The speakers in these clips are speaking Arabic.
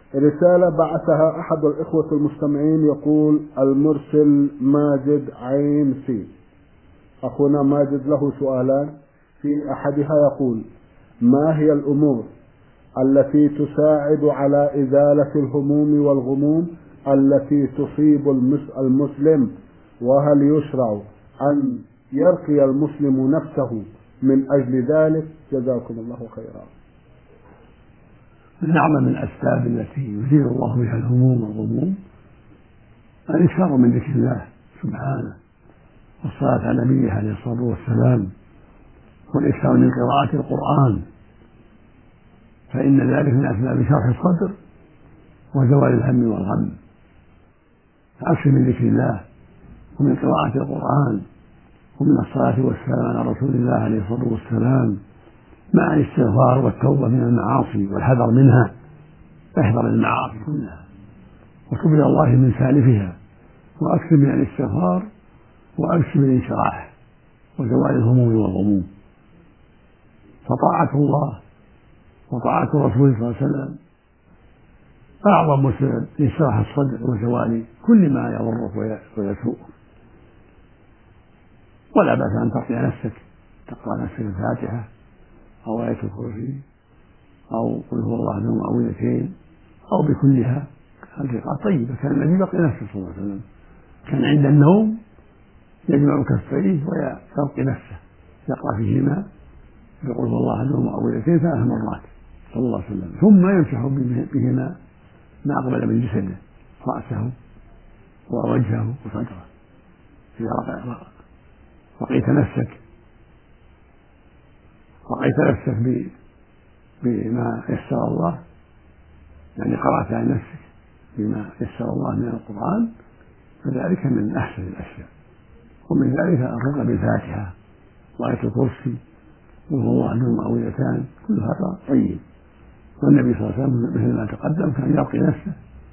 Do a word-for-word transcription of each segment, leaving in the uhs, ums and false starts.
رسالة بعثها أحد الإخوة المستمعين يقول: المرسل ماجد عين سي. أخونا ماجد له سؤالان، في أحدها يقول: ما هي الأمور التي تساعد على إزالة الهموم والغموم التي تصيب المسلم، وهل يشرع أن يرقي المسلم نفسه من أجل ذلك؟ جزاكم الله خيرا. من أعظم الأسباب التي يزيل الله بها الهموم والغموم الإكثار من ذكر الله سبحانه، والصلاة على نبيه عليه الصلاة والسلام، والإكثار من قراءة القرآن، فإن ذلك من أسباب شرح الصدر وزوال الهم والغم. فأكثر من ذكر الله ومن قراءة القرآن ومن الصلاة والسلام على رسول الله عليه الصلاة والسلام، مع الاستغفار والتوبة من المعاصي والحذر منها، احذر المعاصي كلها وتب إلى الله من سالفها، وأكثر من الاستغفار، وأكثر من الانشراح وزوال الهموم والغموم. فطاعة الله وطاعة الرسول صلى الله عليه وسلم أعظم سبب لشرح الصدر وزوال كل ما يضرك ويسوءك. ولا بأس أن تقي نفسك، تقرأ نفسك الفاتحة أو آية الكرسي أو قل هو الله أحد معوذتين أو بكلها. هذه طيبة. كان النبي بقي نفسه صلى الله عليه وسلم كان عند النوم يجمع كفيه ويلقي نفسه، يقرأ فيهما بقل هو الله أحد معوذتين ثلاث مرات صلى الله عليه وسلم، ثم يمسح بهما ما أقبل من جسده، رأسه ووجهه وصدره. إذا رقيت نفسك رقيت نفسك بما يسر الله، يعني قرأت عن نفسك بما يسر الله من القرآن، فذلك من أحسن الأشياء. ومن ذلك الرقى بالفاتحة وآية الكرسي وهو الله أحد معوذتان، كل هذا طيب. والنبي صلى الله عليه وسلم مثل ما تقدم كان يرقي نفسه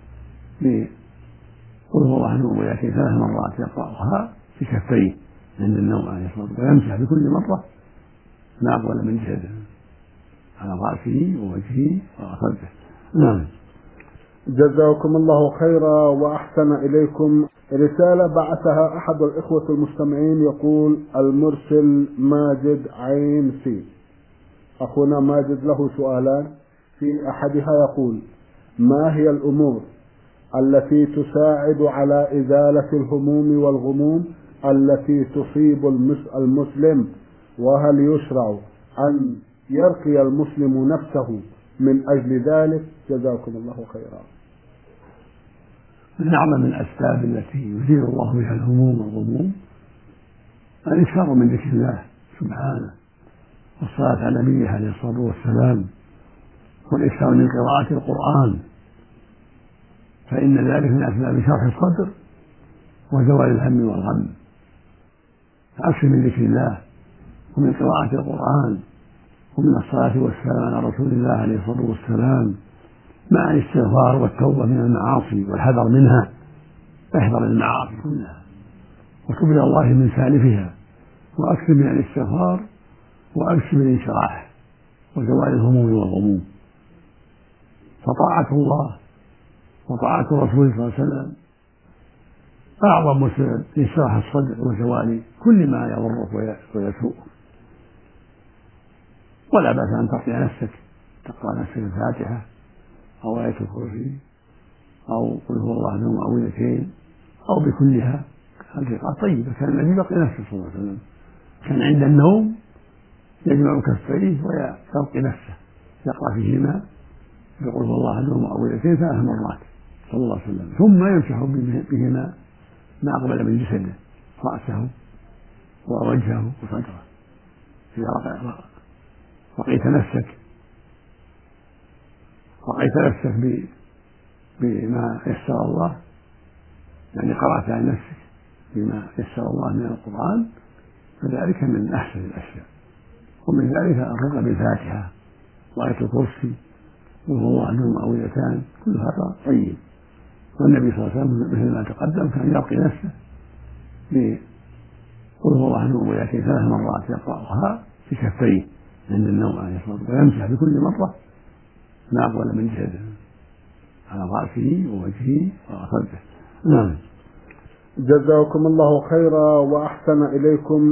بقل هو الله أحد معوذتين ثلاث مرات، يقرأها في كفيه عند النوم عليه الصلاة والسلام، ويمسح بكل مرة ما أقبل من جسده على رأسه ووجهه وصدره. نعم. جزاكم الله خيرا وأحسن إليكم. رسالة بعثها أحد الإخوة المستمعين يقول: المرسل ماجد عين سي. أخونا ماجد له سؤالان، في أحدها يقول: ما هي الأمور التي تساعد على إزالة الهموم والغموم التي تصيب المسلم، وهل يشرع أن يرقي المسلم نفسه من أجل ذلك؟ جزاكم الله خيرا. من أعظم الأسباب التي يزيل الله بها الهموم والغموم الإكثار من ذكر الله سبحانه، والصلاة على نبيه عليه الصلاة والسلام، والإكثار من قراءة القرآن، فإن ذلك من أسباب شرح الصدر وزوال الهم والغم. فأكثر من ذكر الله ومن قراءة القرآن ومن الصلاة والسلام على رسول الله عليه الصلاة والسلام، مع الاستغفار والتوبة من المعاصي والحذر منها، احذر المعاصي كلها وتب إلى الله من سالفها، وأكثر من الاستغفار، وأكثر من الانشراح وزوال الهموم والغموم. فطاعة الله وطاعة الرسول صلى الله عليه وسلم أعظم سبب لشرح الصدر وزوال كل ما يضرك ويسوءك. ولا بأس أن تقي نفسك، تقرأ نفسك الفاتحة أو آية الكرسي أو قل هو الله أحد معوذتين أو بكلها. هذه طيبة. كان النبي بقي نفسه صلى الله عليه وسلم كان عند النوم يجمع كفيه ويلقي نفسه، يقرأ فيهما بقل هو الله أحد معوذتين ثلاث مرات صلى الله عليه وسلم، ثم يمسح بهما ما أقبل من جسده، رأسه ووجهه وصدره. إذا رقيت نفسك رقيت نفسك بما يسر الله، يعني قرأت عن نفسك بما يسر الله من القرآن، فذلك من أحسن الأشياء. ومن ذلك الرقى بالفاتحة وآية الكرسي وهو الله أحد معوذتان، كل هذا طيب. والنبي صلى الله عليه وسلم مثل ما تقدم كان يرقي نفسه بقل هو الله أحد معوذتين ثلاث مرات، يقرأها في كفيه عند النوم عليه الصلاة والسلام، ويمسح بكل مرة ما أقبل من جسده على رأسه ووجهه وصدره. نعم. جزاكم الله خيرا وأحسن إليكم.